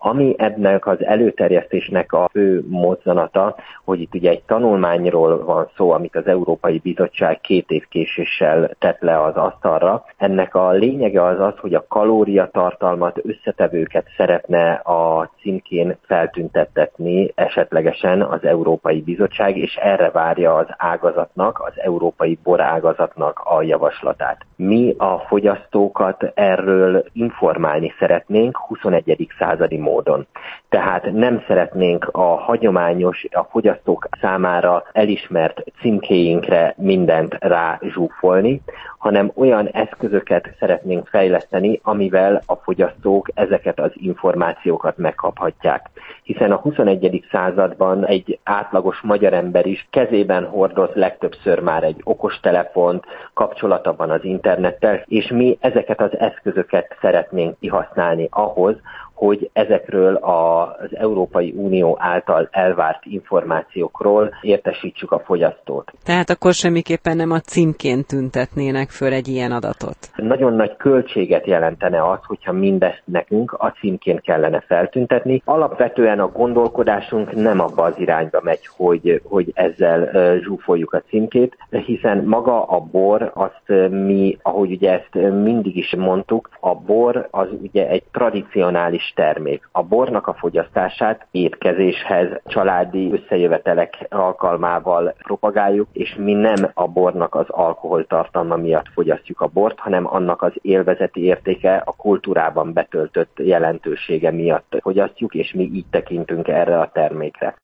Ami ennek az előterjesztésnek a fő mozzanata, hogy itt ugye egy tanulmányról van szó, amit az Európai Bizottság 2 év késéssel tett le az asztalra. Ennek a lényege az, hogy a kalóriatartalmat, összetevőket szeretne a címkén feltüntettetni esetlegesen az Európai Bizottság, és erre várja az ágazatnak, az európai borágazatnak a javaslatát. Mi a fogyasztókat erről informálni szeretnénk 21. századi módon. Tehát nem szeretnénk a hagyományos, a fogyasztók számára elismert címkéinkre mindent rázsúfolni, hanem olyan eszközöket szeretnénk fejleszteni, amivel a fogyasztók ezeket az információkat megkaphatják. Hiszen a 21. században egy átlagos magyar ember is kezében hordoz legtöbbször már egy okostelefont, kapcsolata van az internettel, és mi ezeket az eszközöket szeretnénk kihasználni ahhoz, hogy ezekről az Európai Unió által elvárt információkról értesítsük a fogyasztót. Tehát akkor semmiképpen nem a címkén tüntetnének föl egy ilyen adatot? Nagyon nagy költséget jelentene az, hogyha mindezt nekünk a címkén kellene feltüntetni. Alapvetően a gondolkodásunk nem abba az irányba megy, hogy ezzel zsúfoljuk a címkét, hiszen maga a bor, azt mi, ahogy ugye ezt mindig is mondtuk, a bor az ugye egy tradicionális termék. A bornak a fogyasztását étkezéshez, családi összejövetelek alkalmával propagáljuk, és mi nem a bornak az alkoholtartalma miatt fogyasztjuk a bort, hanem annak az élvezeti értéke, a kultúrában betöltött jelentősége miatt fogyasztjuk, és mi így tekintünk erre a termékre.